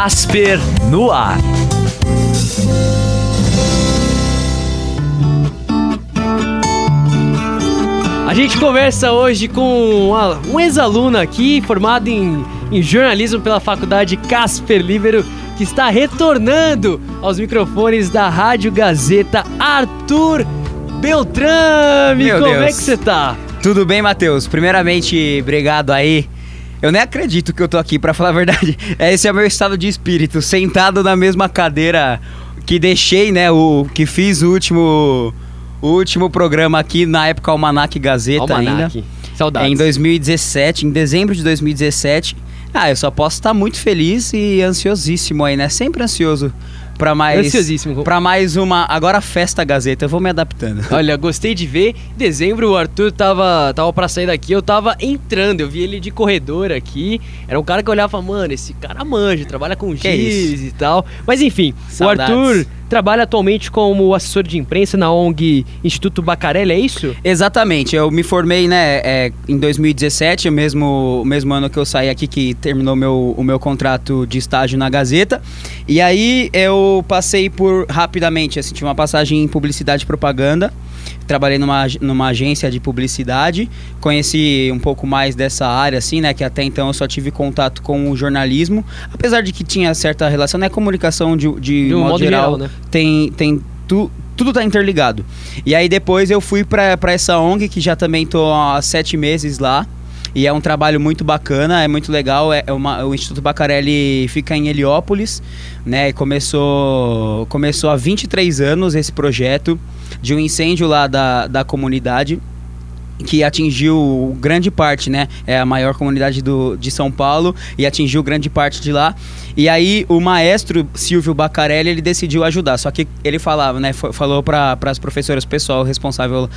Casper no ar. A gente conversa hoje com um ex-aluno aqui, formado em jornalismo pela Faculdade Casper Libero, que está retornando aos microfones da Rádio Gazeta, Arthur Beltrame. Como é que você tá? Tudo bem, Matheus? Primeiramente, obrigado aí. Eu nem acredito que eu tô aqui, pra falar a verdade. Esse é o meu estado de espírito, sentado na mesma cadeira que deixei, né, que fiz o último programa aqui, na época Almanac Gazeta ainda. Saudades. Em 2017, em dezembro de 2017. Eu só posso estar muito feliz e ansiosíssimo aí, né? Sempre ansioso pra mais uma... Agora Festa Gazeta, eu vou me adaptando. Olha, gostei de ver. Em dezembro o Arthur tava pra sair daqui, eu tava entrando, eu vi ele de corredor aqui. Era um cara que eu olhava e falava, mano, esse cara manja, trabalha com giz e tal. Mas enfim, saudades. O Arthur trabalha atualmente como assessor de imprensa na ONG Instituto Bacarelli, é isso? Exatamente, eu me formei, né, em 2017, o mesmo ano que eu saí aqui, que terminou o meu contrato de estágio na Gazeta. E aí eu passei rapidamente, assim, tive uma passagem em publicidade e propaganda. Trabalhei numa agência de publicidade, conheci um pouco mais dessa área, assim, né, que até então eu só tive contato com o jornalismo, apesar de que tinha certa relação, né, comunicação de um modo geral, né? Tudo tá interligado. E aí depois eu fui pra essa ONG, que já também tô há 7 meses lá, e é um trabalho muito bacana, é muito legal. O Instituto Bacarelli fica em Heliópolis, né? Começou há 23 anos esse projeto de um incêndio lá da comunidade, que atingiu grande parte, né? É a maior comunidade de São Paulo e atingiu grande parte de lá. E aí o maestro Silvio Bacarelli, ele decidiu ajudar. Só que ele falava, né? Falou para as professoras, o pessoal responsável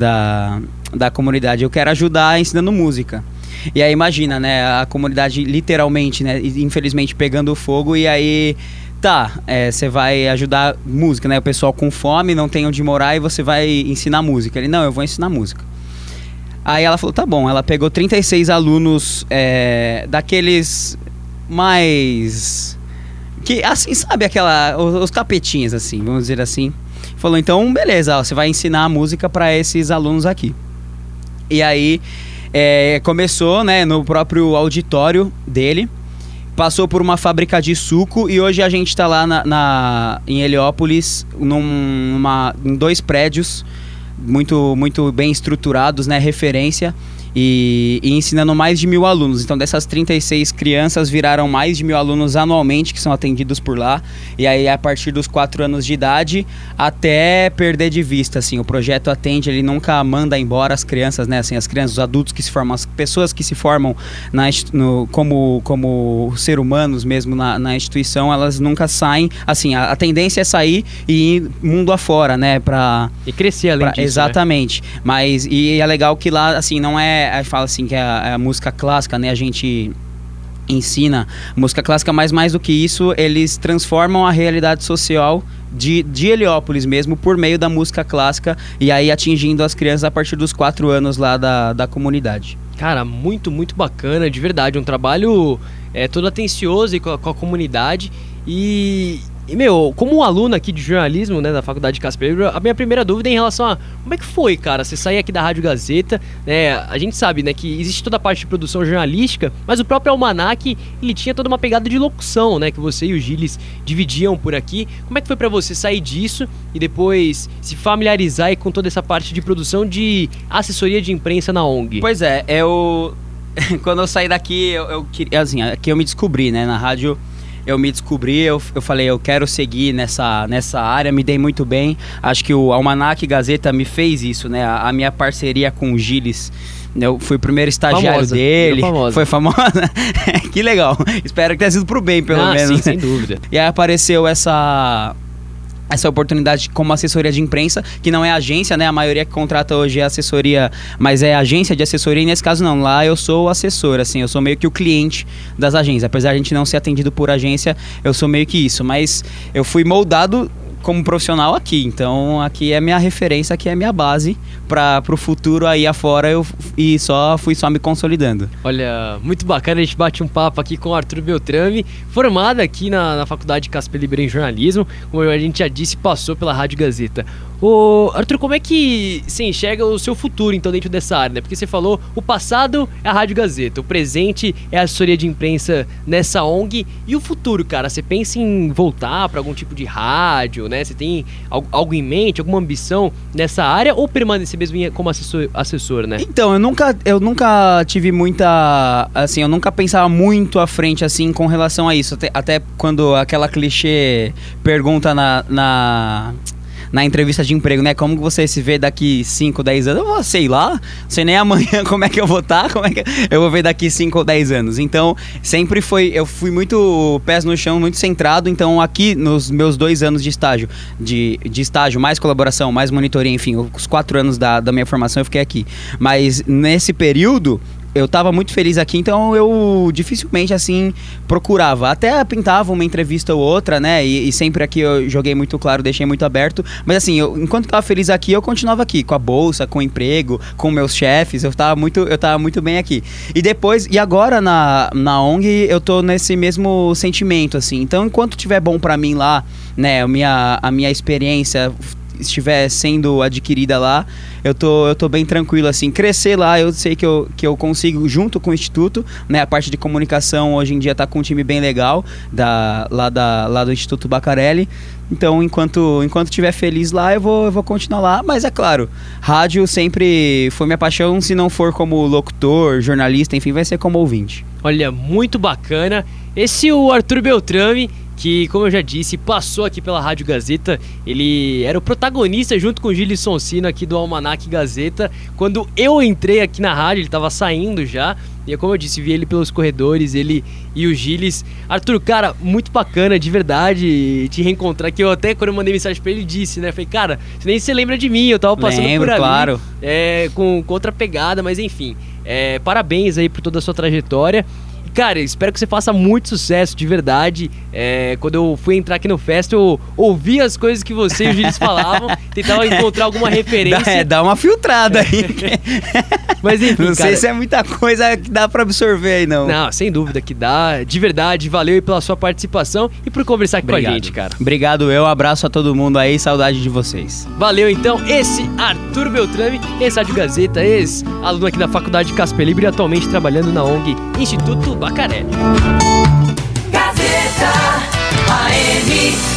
da comunidade, eu quero ajudar ensinando música. E aí imagina, né? A comunidade literalmente, né? Infelizmente pegando fogo, e aí... você vai ajudar música, né? O pessoal com fome, não tem onde morar, e você vai ensinar música. Ele, não, eu vou ensinar música. Aí ela falou, tá bom. Ela pegou 36 alunos daqueles mais... que, assim, sabe os capetinhas, assim, vamos dizer assim. Falou, então, beleza, você vai ensinar música para esses alunos aqui. E aí, começou, né, no próprio auditório dele. Passou por uma fábrica de suco e hoje a gente está lá em Heliópolis, em 2 prédios muito, muito bem estruturados, né, referência, e ensinando mais de 1.000 alunos. Então dessas 36 crianças viraram mais de 1.000 alunos anualmente que são atendidos por lá. E aí a partir dos 4 anos de idade até perder de vista, assim, o projeto atende, ele nunca manda embora as crianças, né, assim, as crianças, os adultos que se formam, as pessoas que se formam como ser humanos mesmo na instituição, elas nunca saem, assim, a tendência é sair e ir mundo afora, né, e crescer além disso, exatamente, né? Mas, e é legal que lá, assim, não é, fala assim que é a música clássica, né, a gente ensina música clássica, mas mais do que isso, eles transformam a realidade social de Heliópolis mesmo por meio da música clássica, e aí atingindo as crianças a partir dos 4 anos lá da comunidade. Cara, muito, muito bacana, de verdade, um trabalho todo atencioso e com a comunidade. E, meu, como um aluno aqui de jornalismo, né, da Faculdade Casper Libero, a minha primeira dúvida é em relação a como é que foi, cara, você sair aqui da Rádio Gazeta, né, a gente sabe, né, que existe toda a parte de produção jornalística, mas o próprio Almanac, ele tinha toda uma pegada de locução, né, que você e o Gilles dividiam por aqui. Como é que foi pra você sair disso e depois se familiarizar aí com toda essa parte de produção de assessoria de imprensa na ONG? Pois é, quando eu saí daqui, eu queria, assim, aqui eu me descobri, né, na rádio. Eu me descobri, eu falei, eu quero seguir nessa área, me dei muito bem. Acho que o Almanac Gazeta me fez isso, né? A minha parceria com o Gilles, eu fui o primeiro estagiário dele. Foi famosa? Que legal. Espero que tenha sido pro bem, pelo menos. Sim, sem dúvida. E aí apareceu essa oportunidade como assessoria de imprensa, que não é agência, né? A maioria que contrata hoje é assessoria, mas é agência de assessoria, e nesse caso não. Lá eu sou o assessor, assim, eu sou meio que o cliente das agências. Apesar de a gente não ser atendido por agência, eu sou meio que isso. Mas eu fui moldado como profissional aqui. Então, aqui é minha referência, aqui é minha base para o futuro aí afora. Fui só me consolidando. Olha, muito bacana, a gente bate um papo aqui com o Arthur Beltrame, formado aqui na Faculdade Casper Libero em jornalismo, como a gente já disse, passou pela Rádio Gazeta. Ô, Arthur, como é que você enxerga o seu futuro, então, dentro dessa área, né? Porque você falou, o passado é a Rádio Gazeta, o presente é a assessoria de imprensa nessa ONG, e o futuro, cara? Você pensa em voltar para algum tipo de rádio, né? Você tem algo em mente, alguma ambição nessa área, ou permanecer mesmo como assessor, né? Então, eu nunca tive muita, assim, eu nunca pensava muito à frente, assim, com relação a isso, até quando aquela clichê pergunta na entrevista de emprego, né? Como você se vê daqui 5, 10 anos? Eu vou, sei lá, não sei nem amanhã como é que eu vou estar, como é que eu vou ver daqui 5 ou 10 anos. Então, eu fui muito pés no chão, muito centrado. Então, aqui, nos meus 2 anos de estágio, de estágio, mais colaboração, mais monitoria, enfim, os 4 anos da minha formação eu fiquei aqui. Mas, nesse período, eu tava muito feliz aqui, então eu dificilmente, assim, procurava. Até pintava uma entrevista ou outra, né? E sempre aqui eu joguei muito claro, deixei muito aberto. Mas assim, enquanto tava feliz aqui, eu continuava aqui, com a bolsa, com o emprego, com meus chefes. Eu tava muito bem aqui. E agora na ONG, eu tô nesse mesmo sentimento, assim. Então, enquanto tiver bom pra mim lá, né? A minha experiência estiver sendo adquirida lá, eu tô bem tranquilo, assim. Crescer lá, eu sei que eu consigo, junto com o Instituto, né? A parte de comunicação hoje em dia tá com um time bem legal, lá do Instituto Bacarelli. Então, enquanto estiver feliz lá, eu vou continuar lá. Mas é claro, rádio sempre foi minha paixão, se não for como locutor, jornalista, enfim, vai ser como ouvinte. Olha, muito bacana. Esse é o Arthur Beltrame, que, como eu já disse, passou aqui pela Rádio Gazeta. Ele era o protagonista junto com o Gilles Sonsino aqui do Almanac Gazeta. Quando eu entrei aqui na rádio, ele estava saindo já. E como eu disse, vi ele pelos corredores, ele e o Gilles. Arthur, cara, muito bacana, de verdade, te reencontrar aqui. Eu até, quando eu mandei mensagem pra ele, disse, né? Falei, cara, você nem se lembra de mim, eu tava passando por ali. Claro. Com outra pegada, mas enfim. Parabéns aí por toda a sua trajetória. Cara, espero que você faça muito sucesso, de verdade. Quando eu fui entrar aqui no Festa, eu ouvi as coisas que você e o Gilles falavam, tentava encontrar alguma referência. Dá uma filtrada aí. Mas enfim, não sei se é muita coisa que dá pra absorver aí, não. Não, sem dúvida que dá. De verdade, valeu aí pela sua participação e por conversar aqui com a gente, cara. Obrigado, abraço a todo mundo aí, saudade de vocês. Valeu, então, esse Arthur Beltrame, ex-Rádio Gazeta, ex-aluno aqui da Faculdade Casper Libero e atualmente trabalhando na ONG Instituto Bacarelli. Gazeta AM